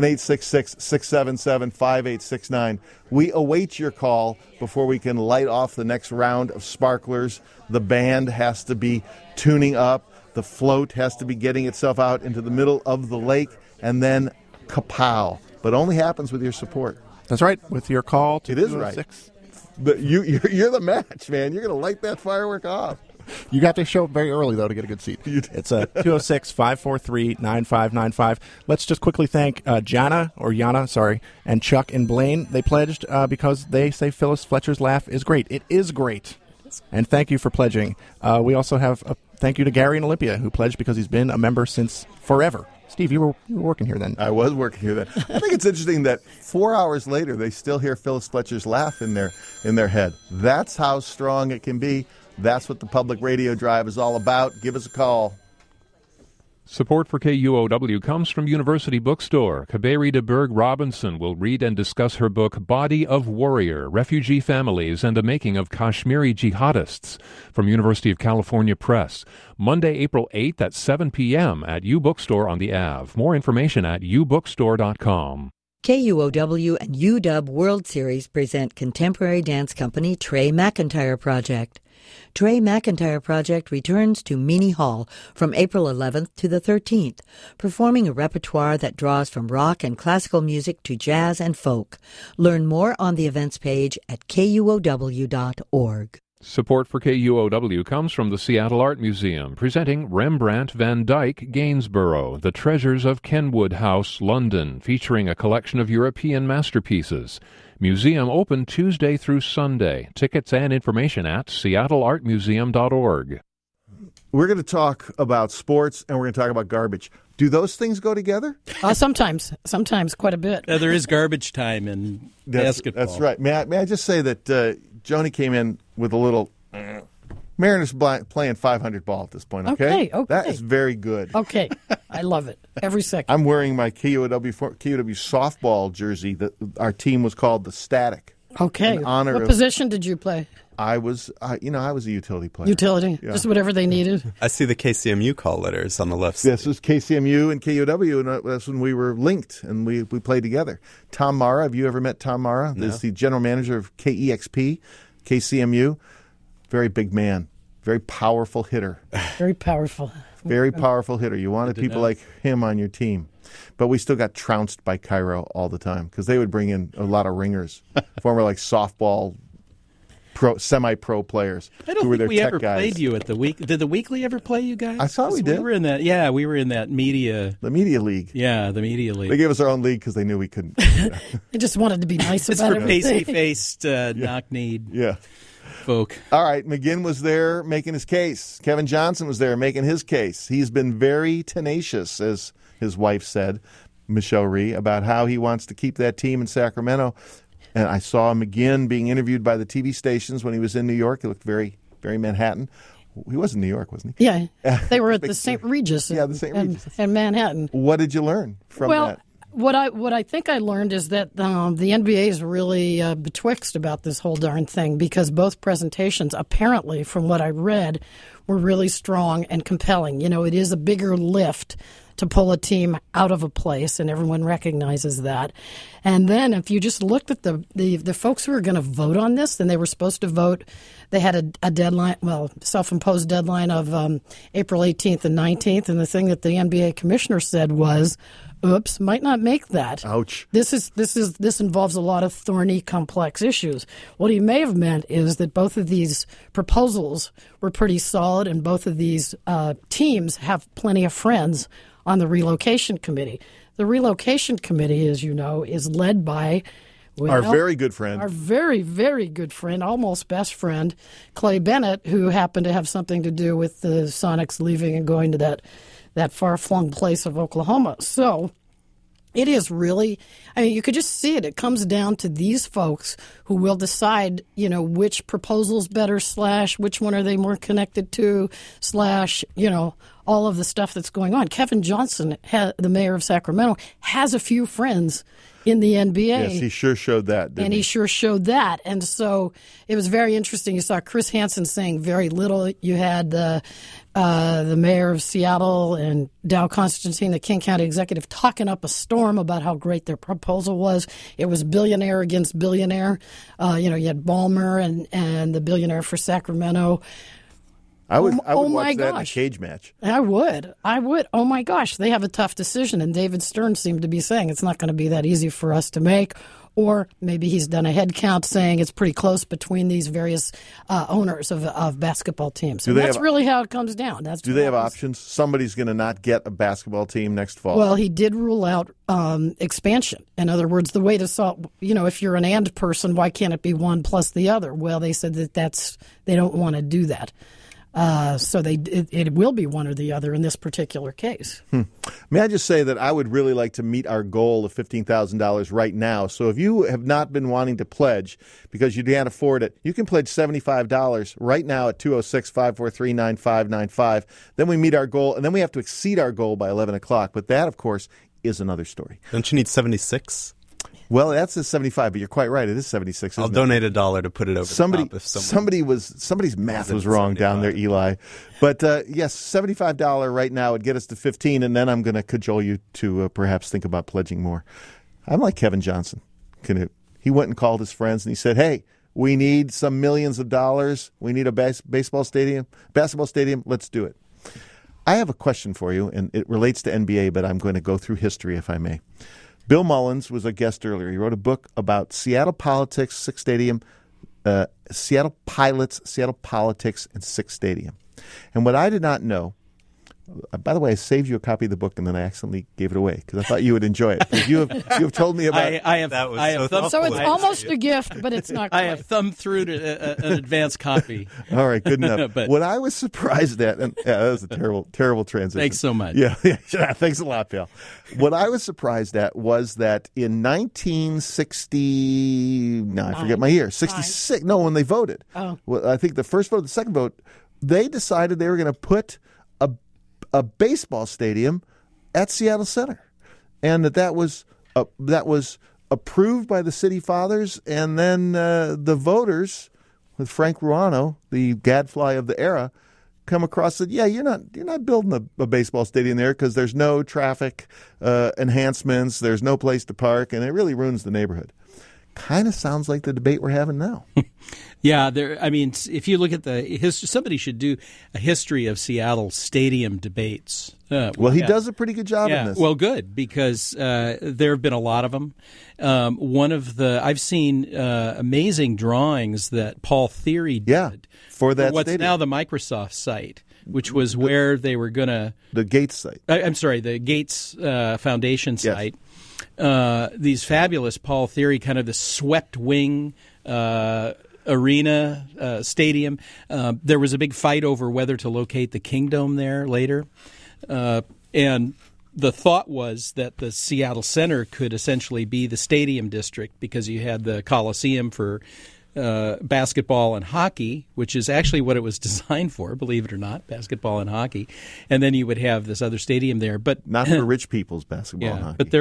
1-866-677-5869. We await your call before we can light off the next round of sparklers. The band has to be tuning up. The float has to be getting itself out into the middle of the lake, and then kapow. But only happens with your support. That's right. With your call to it is right. You're the match, man. You're going to light that firework off. You got to show up very early, though, to get a good seat. It's 206-543-9595. Let's just quickly thank Jana, and Chuck and Blaine. They pledged because they say Phyllis Fletcher's laugh is great. It is great. And thank you for pledging. We also have a thank you to Gary and Olympia, who pledged because he's been a member since forever. Steve, you were working here then. I was working here then. I think it's interesting that 4 hours later, they still hear Phyllis Fletcher's laugh in their head. That's how strong it can be. That's what the Public Radio Drive is all about. Give us a call. Support for KUOW comes from University Bookstore. Kaberi de Berg Robinson will read and discuss her book, Body of Warrior, Refugee Families and the Making of Kashmiri Jihadists, from University of California Press. Monday, April 8th at 7 p.m. at U Bookstore on the Ave. More information at ubookstore.com. KUOW and UW World Series present contemporary dance company Trey McIntyre Project. Trey McIntyre Project returns to Meany Hall from April 11th to the 13th, performing a repertoire that draws from rock and classical music to jazz and folk. Learn more on the events page at kuow.org. Support for KUOW comes from the Seattle Art Museum, presenting Rembrandt van Dyck Gainsborough, The Treasures of Kenwood House, London, featuring a collection of European masterpieces. Museum open Tuesday through Sunday. Tickets and information at seattleartmuseum.org. We're going to talk about sports and we're going to talk about garbage. Do those things go together? Sometimes quite a bit. There is garbage time in basketball. That's right. May I just say that Joni came in with a little Mariners playing 500 ball at this point, okay? Okay. That is very good. Okay. I love it. Every second. I'm wearing my KUOW softball jersey. Our team was called the Static. Okay. In honor what position did you play? I was a utility player. Utility? Yeah. Just whatever they needed? I see the KCMU call letters on the left side. This was KCMU and KUOW, and that's when we were linked, and we played together. Tom Mara, have you ever met Tom Mara? No. He's the general manager of KEXP, KCMU. Very big man. Very powerful hitter. Very powerful. Very powerful hitter. You wanted people like him on your team. But we still got trounced by Cairo all the time because they would bring in a lot of ringers, former softball semi-pro players. I don't who were think their we tech ever guys. played you at the week. Did the Weekly ever play you guys? I thought we did. We were in that. Yeah, we were in that media. The media league. Yeah, the media league. They gave us our own league because they knew we couldn't. They just wanted to be nice it's about for everything. pasty-faced, knock-kneed folk. All right, McGinn was there making his case. Kevin Johnson was there making his case. He's been very tenacious, as his wife said, Michelle Rhee, about how he wants to keep that team in Sacramento. And I saw McGinn being interviewed by the TV stations when he was in New York. He looked very, very Manhattan. He was in New York, wasn't he? Yeah, they were at the St. Regis. The St. Regis in Manhattan. What did you learn from that? What I think I learned is that the NBA is really betwixt about this whole darn thing, because both presentations, apparently, from what I read, were really strong and compelling. It is a bigger lift to pull a team out of a place, and everyone recognizes that. And then if you just looked at the folks who were going to vote on this, then they were supposed to vote. They had a deadline, self-imposed deadline of April 18th and 19th, and the thing that the NBA commissioner said was, oops, might not make that. Ouch. This involves a lot of thorny, complex issues. What he may have meant is that both of these proposals were pretty solid, and both of these teams have plenty of friends on the relocation committee. The relocation committee, as you know, is led by our very good friend. Our very, very good friend, almost best friend, Clay Bennett, who happened to have something to do with the Sonics leaving and going to that far-flung place of Oklahoma. So it is really, you could just see it. It comes down to these folks who will decide, which proposal's better, / which one are they more connected to, / all of the stuff that's going on. Kevin Johnson, the mayor of Sacramento, has a few friends in the NBA. Yes, he sure showed that, didn't he sure showed that. And so it was very interesting. You saw Chris Hansen saying very little. You had the mayor of Seattle and Dow Constantine, the King County executive, talking up a storm about how great their proposal was. It was billionaire against billionaire. You had Ballmer and the billionaire for Sacramento. I would watch that in a cage match. I would. Oh, my gosh. They have a tough decision. And David Stern seemed to be saying it's not going to be that easy for us to make. Or maybe he's done a head count saying it's pretty close between these various owners of basketball teams. So that's really how it comes down. Do they have options? Somebody's going to not get a basketball team next fall. Well, he did rule out expansion. In other words, the way to solve, if you're an and person, why can't it be one plus the other? Well, they said they don't want to do that. So it will be one or the other in this particular case. May I just say that I would really like to meet our goal of $15,000 right now. So if you have not been wanting to pledge because you can't afford it, you can pledge $75 right now at 206-543-9595. Then we meet our goal, and then we have to exceed our goal by 11 o'clock. But that, of course, is another story. Don't you need 76? Well, that's a 75, but you're quite right. It is 76. I'll donate $1 to put it over the top. If somebody's math was wrong 75. Down there, Eli. But yes, $75 right now would get us to 15, and then I'm going to cajole you to perhaps think about pledging more. I'm like Kevin Johnson. He went and called his friends and he said, "Hey, we need some millions of dollars. We need a basketball stadium. Let's do it." I have a question for you, and it relates to NBA, but I'm going to go through history if I may. Bill Mullins was a guest earlier. He wrote a book about Seattle politics, Sick Stadium, Seattle Pilots, Seattle politics, and Sick Stadium. And what I did not know, by the way, I saved you a copy of the book and then I accidentally gave it away because I thought you would enjoy it. You have told me about it. So it's almost a gift, but it's not quite. I have thumbed through to an advanced copy. All right, good enough. What I was surprised at, and that was a terrible transition. Thanks so much. Yeah, thanks a lot, Bill. What I was surprised at was that in 1960, I forget my year, 66, no, when they voted. Oh. Well, I think the first vote, the second vote, they decided they were going to put a baseball stadium at Seattle Center, and that was approved by the city fathers, and then the voters, with Frank Ruano, the gadfly of the era, come across and said, "Yeah, you're not building a baseball stadium there because there's no traffic enhancements, there's no place to park, and it really ruins the neighborhood." kind of sounds like the debate we're having now. Yeah, if you look at the history, somebody should do a history of Seattle stadium debates. Well, he does a pretty good job in this. Well, good, because there have been a lot of them. I've seen amazing drawings that Paul Thiry did for that what's stadium. Now the Microsoft site, which was where they were going to the Gates site. I'm sorry, the Gates Foundation site. These fabulous Paul Thiry, kind of the swept wing arena stadium. There was a big fight over whether to locate the Kingdome there later. And the thought was that the Seattle Center could essentially be the stadium district because you had the Coliseum for basketball and hockey, which is actually what it was designed for, believe it or not, basketball and hockey. And then you would have this other stadium there. But not for rich people's basketball and hockey. But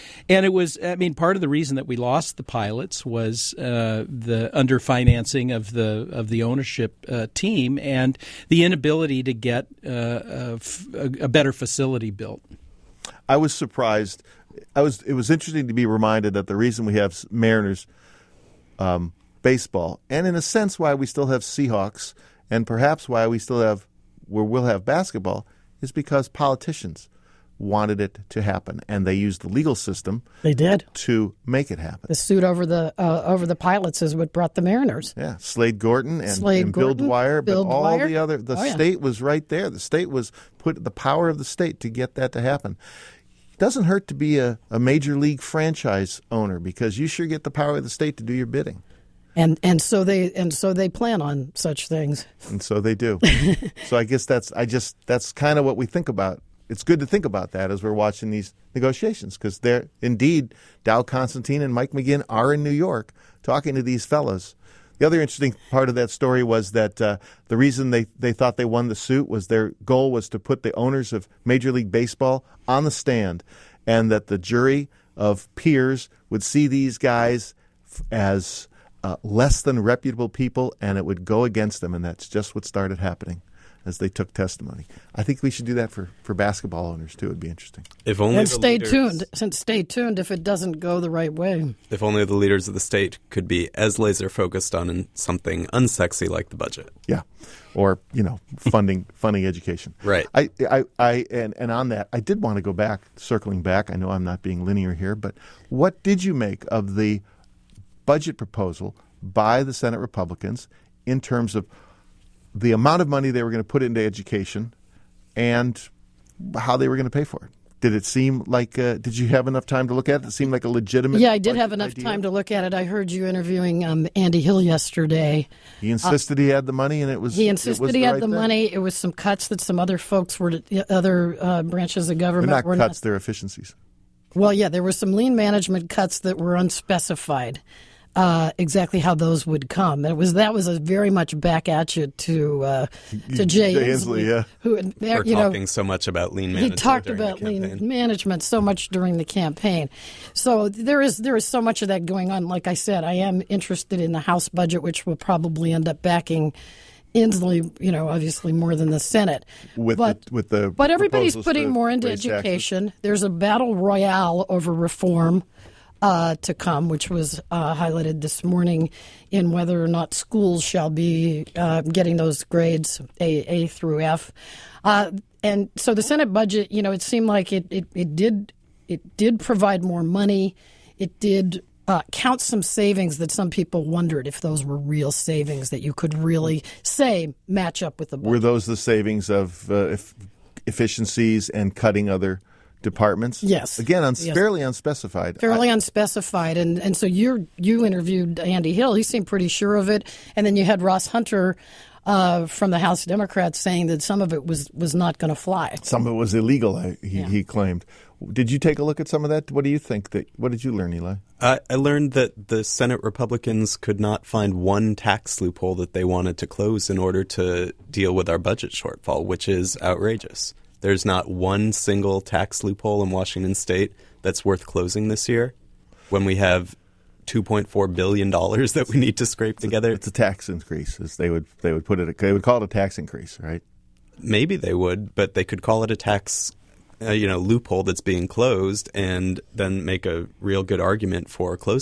part of the reason that we lost the Pilots was the underfinancing of the ownership team and the inability to get a better facility built. I was surprised. It was interesting to be reminded that the reason we have Mariners baseball, and in a sense why we still have Seahawks, and perhaps why we'll have basketball, is because politicians wanted it to happen, and they used the legal system. They did to make it happen. The suit over the Pilots is what brought the Mariners. Yeah, Slade Gorton and Bill Dwyer, but all the other state was right there. The state was the power of the state to get that to happen. It doesn't hurt to be a major league franchise owner because you sure get the power of the state to do your bidding. And so they plan on such things. And so they do. So I guess that's kind of what we think about. It's good to think about that as we're watching these negotiations because they're indeed Dow Constantine and Mike McGinn are in New York talking to these fellows. The other interesting part of that story was that the reason they thought they won the suit was their goal was to put the owners of Major League Baseball on the stand and that the jury of peers would see these guys as less than reputable people, and it would go against them, and that's just what started happening as they took testimony. I think we should do that for basketball owners, too. It would be interesting. Stay tuned if it doesn't go the right way. If only the leaders of the state could be as laser-focused on something unsexy like the budget. Yeah, or, funding education. Right. And on that, I did want to go back, circling back. I know I'm not being linear here, but what did you make of the budget proposal by the Senate Republicans in terms of the amount of money they were going to put into education and how they were going to pay for it? Did it seem like did you have enough time to look at it? It seemed like a legitimate I did have enough time to look at it. I heard you interviewing Andy Hill yesterday. He insisted he had the money, and it was he insisted he had the money. It was some cuts that some other folks other branches of government were not cuts, they're efficiencies. Well, yeah, there were some lean management cuts that were unspecified. Exactly how those would come. That was very much back at you to Jay Inslee, who we're talking so much about lean management. He talked about lean management so much during the campaign. So there is so much of that going on. Like I said, I am interested in the House budget, which will probably end up backing Inslee, obviously more than the Senate. But everybody's putting more into education. Taxes. There's a battle royale over reform to come, which was highlighted this morning in whether or not schools shall be getting those grades A through F. And so the Senate budget, it seemed like it did provide more money. It did count some savings that some people wondered if those were real savings that you could really say match up with the budget. Were those the savings of efficiencies and cutting other departments? Yes. Again, fairly unspecified. Fairly unspecified. And so you interviewed Andy Hill. He seemed pretty sure of it. And then you had Ross Hunter from the House Democrats saying that some of it was not going to fly. Some of it was illegal, he claimed. Did you take a look at some of that? What do you think? What did you learn, Eli? I learned that the Senate Republicans could not find one tax loophole that they wanted to close in order to deal with our budget shortfall, which is outrageous. There's not one single tax loophole in Washington State that's worth closing this year when we have $2.4 billion that we need to scrape together. It's a tax increase, as they would put it. They would call it a tax increase, right? Maybe they would, but they could call it a tax loophole that's being closed and then make a real good argument for closing it.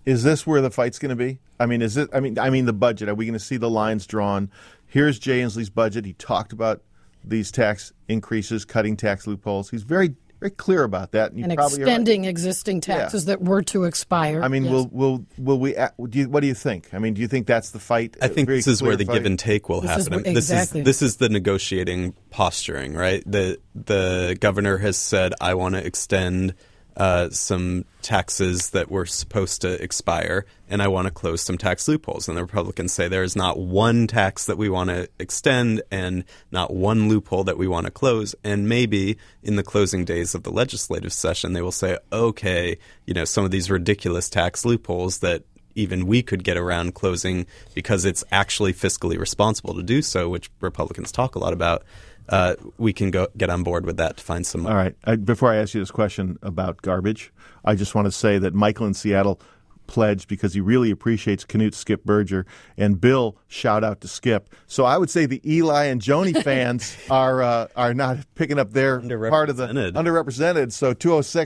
Is this where the fight's going to be? I mean, is it? I mean, the budget. Are we going to see the lines drawn? Here's Jay Inslee's budget. He talked about these tax increases, cutting tax loopholes. He's very, very clear about that, and extending existing taxes that were to expire. I mean, will we? What do you think? I mean, do you think that's the fight? I think this is where the give and take will happen. Exactly. This is the negotiating posturing, right? The governor has said, I want to extend some taxes that were supposed to expire, and I want to close some tax loopholes. And the Republicans say there is not one tax that we want to extend and not one loophole that we want to close. And maybe in the closing days of the legislative session, they will say, okay, some of these ridiculous tax loopholes that even we could get around closing because it's actually fiscally responsible to do so, which Republicans talk a lot about. We can get on board with that to find some money. All right. Before I ask you this question about garbage, I just want to say that Michael in Seattle pledged because he really appreciates Canute Skip Berger, and Bill, shout out to Skip. So I would say the Eli and Joni fans are not picking up their part of the underrepresented. So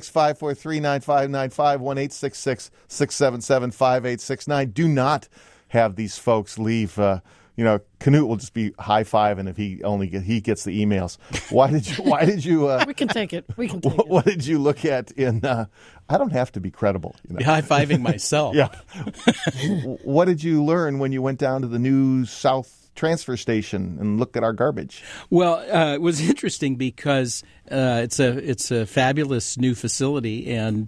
206-543-9595, 1-866-677-5869. Do not have these folks leave. Canute will just be high-fiving if he gets the emails. Why did you? We can take it. It. What did you look at in? I don't have to be credible. Be high-fiving myself. Yeah. What did you learn when you went down to the new South transfer station and looked at our garbage? Well, it was interesting because it's a fabulous new facility, and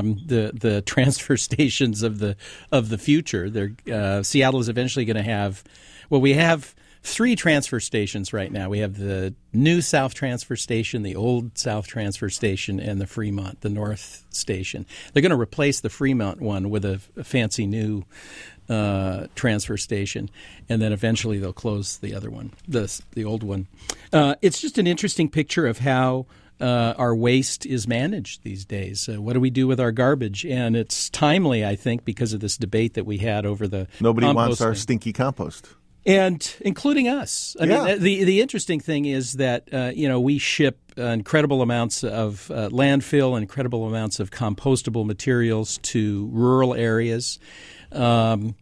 the transfer stations of the future. Seattle is eventually going to have. Well, we have 3 transfer stations right now. We have the new South Transfer Station, the old South Transfer Station, and the Fremont, the North Station. They're going to replace the Fremont one with a fancy new transfer station, and then eventually they'll close the other one, the old one. It's just an interesting picture of how our waste is managed these days. What do we do with our garbage? And it's timely, I think, because of this debate that we had over the Nobody wants our stinky compost. And including us. I mean, the interesting thing is that, we ship incredible amounts of landfill, incredible amounts of compostable materials to rural areas. And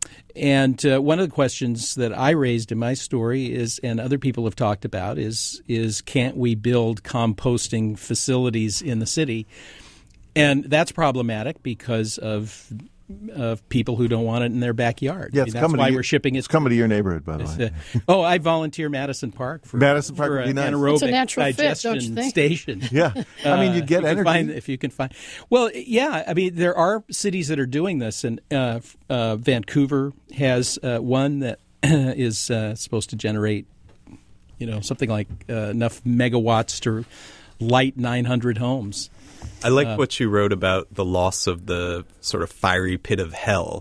one of the questions that I raised in my story is, and other people have talked about, is can't we build composting facilities in the city? And that's problematic because of people who don't want it in their backyard. Yeah, that's why we're shipping it. It's coming to your neighborhood, by the way. I volunteer Madison Park for an anaerobic it's a natural digestion fit, station. Yeah, I mean, you get energy. If you can find. Well, yeah, I mean, there are cities that are doing this, and Vancouver has one that is supposed to generate, something like enough megawatts to light 900 homes. I like what you wrote about the loss of the sort of fiery pit of hell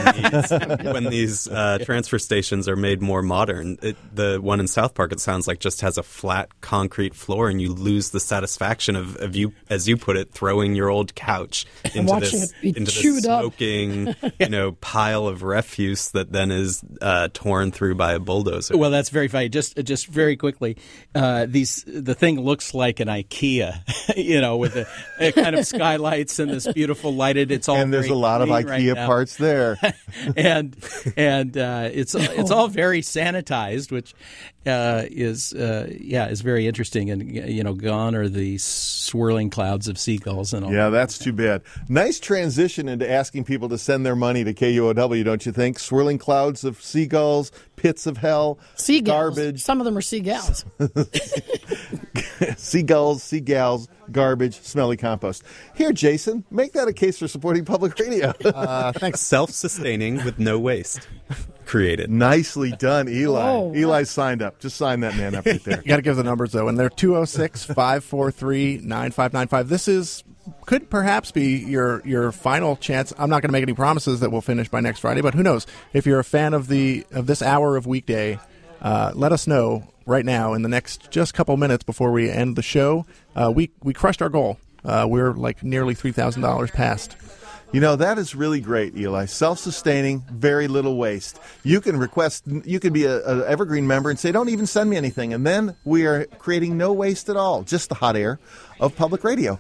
when these transfer stations are made more modern. The one in South Park, it sounds like, just has a flat concrete floor, and you lose the satisfaction of you, as you put it, throwing your old couch into this smoking pile of refuse that then is torn through by a bulldozer. Well, that's very funny. Just very quickly, the thing looks like an IKEA, with the kind of skylights and this beautiful lighted. It's all and there's a lot of IKEA parts there, and it's all very sanitized, which is very interesting. And gone are the swirling clouds of seagulls and all. Yeah, that's too bad. Nice transition into asking people to send their money to KUOW, don't you think? Swirling clouds of seagulls, pits of hell, seagulls. Garbage. Some of them are seagulls. Seagulls, garbage, smelly compost. Here, Jason, make that a case for supporting public radio. Thanks. Self-sustaining with no waste. Created. Nicely done, Eli. Oh. Eli's signed up. Just sign that man up right there. You got to give the numbers, though, and they're 206-543-9595. This could perhaps be your final chance. I'm not going to make any promises that we'll finish by next Friday, but who knows? If you're a fan of this hour of weekday, let us know right now in the next just couple minutes before we end the show. We crushed our goal. We're like nearly $3,000 past. You know, that is really great, Eli. Self-sustaining, very little waste. You can be an Evergreen member and say, don't even send me anything. And then we are creating no waste at all, just the hot air of public radio.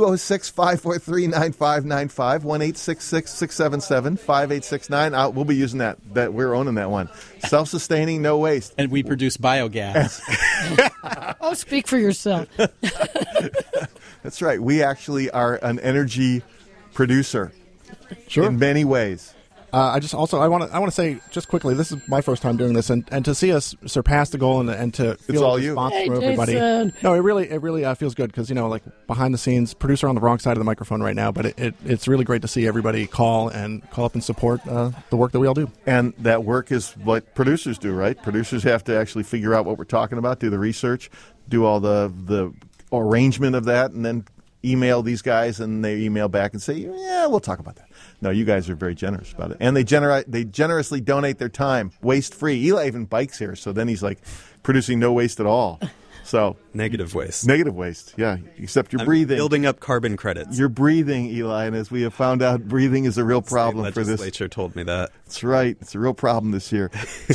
206-543-9595, 1-866-677-5869. We'll be using that. We're owning that one. Self-sustaining, no waste. And we produce biogas. Oh, speak for yourself. That's right. We actually are an energy producer. Sure. In many ways. I want to say just quickly, this is my first time doing this, and to see us surpass the goal and to feel a response from everybody. Jason. No, it really feels good because, like behind the scenes, producer on the wrong side of the microphone right now, but it's really great to see everybody call up and support the work that we all do. And that work is what producers do, right? Producers have to actually figure out what we're talking about, do the research, do all the arrangement of that, and then email these guys, and they email back and say, yeah, we'll talk about that. No, you guys are very generous about it. And they generously donate their time, waste-free. Eli even bikes here, so then he's like producing no waste at all. So Negative waste. Negative waste, yeah, except you're breathing. Building up carbon credits. You're breathing, Eli, and as we have found out, breathing is a real problem for this. The legislature told me that. That's right. It's a real problem this year.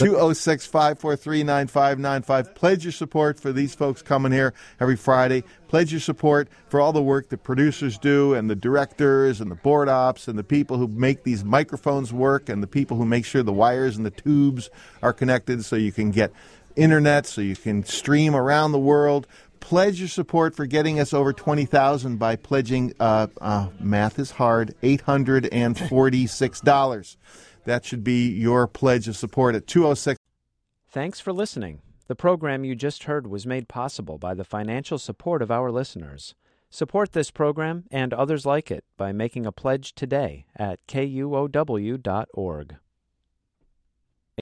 206-543-9595. Pledge your support for these folks coming here every Friday. Pledge your support for all the work the producers do and the directors and the board ops and the people who make these microphones work and the people who make sure the wires and the tubes are connected so you can get internet, so you can stream around the world. Pledge your support for getting us over 20,000 by pledging, math is hard, $846. That should be your pledge of support at 206. Thanks for listening. The program you just heard was made possible by the financial support of our listeners. Support this program and others like it by making a pledge today at KUOW.org.